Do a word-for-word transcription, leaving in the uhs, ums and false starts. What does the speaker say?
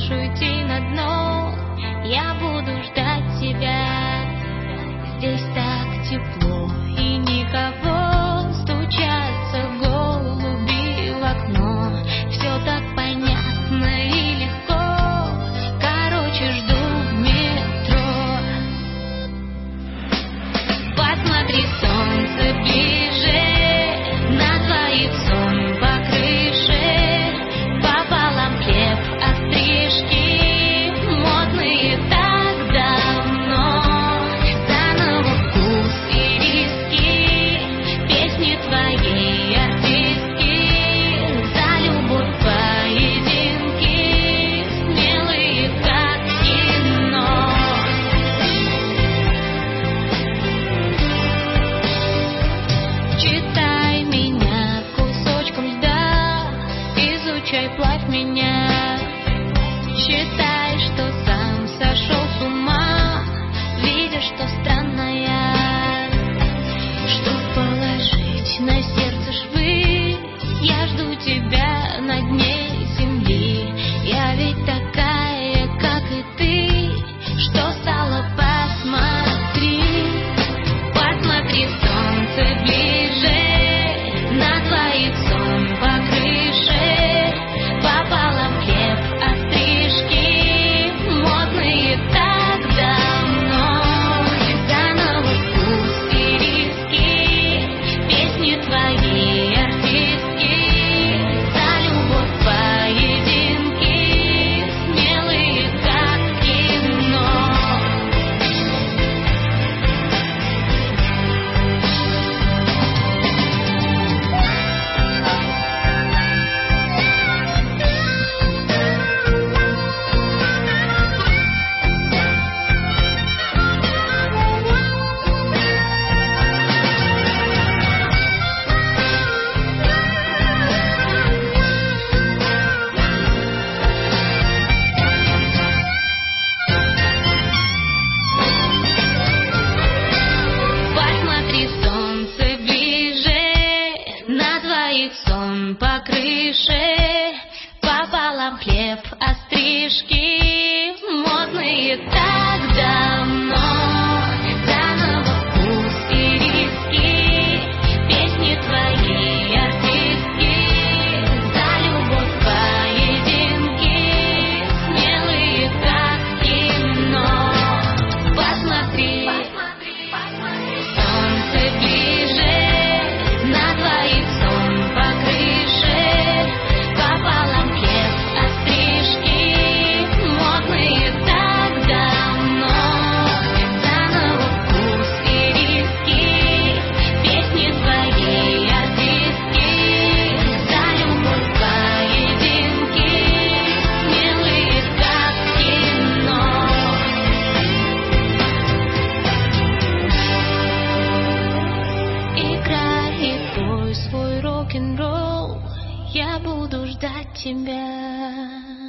хочешь уйти на дно, я буду ждать тебя. Здесь так тепло и никого, стучатся голуби в окно. Все так понятно и легко, короче, жду в метро. Посмотри, солнце ближе, на двоих сон по крыше, пополам хлеб, острижки, модные так давно. Заново вкус и риски, песни твоей артистки, за любовь поединки, смелые как кино. Читай меня кусочком льда, изучай, плавь меня. Считай, что сам сошел с ума, видя, что странная. Чтоб положить на сердце швы, я жду тебя на дне земли. Я ведь такая, как и ты, что стало, посмотри. Посмотри, солнце ближе, на двоих сон по крыше, пополам хлеб, острижки, модные так давно. Заново вкус и риски, песни твоей артистки, за любовь поединки, смелые как кино. Посмотри, солнце ближе, на двоих сон по крыше, пополам хлеб, острижки, модные так давно. Заново вкус и риски, песни твоей артистки, за любовь поединки, смелые как кино. Посмотри, солнце ближе, на двоих сон по крыше, пополам хлеб, острижки, модные так давно. Заново вкус и риски, песни твоей артистки, за любовь поединки, смелые как кино. Играй и пой свой рок-н-ролл, я буду ждать тебя.